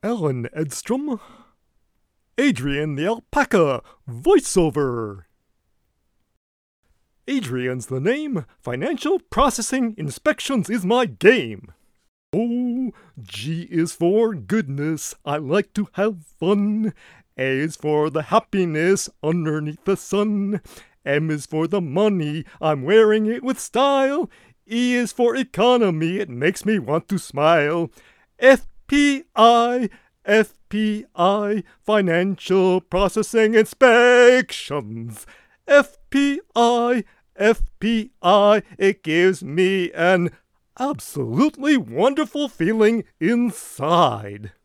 Alan Edstrom, Adrian the Alpaca, voiceover. Adrian's the name, financial processing inspections is my game. O, G is for goodness, I like to have fun. A is for the happiness underneath the sun. M is for the money, I'm wearing it with style. E is for economy, it makes me want to smile. FPI, financial processing inspections. FPI, it gives me an absolutely wonderful feeling inside.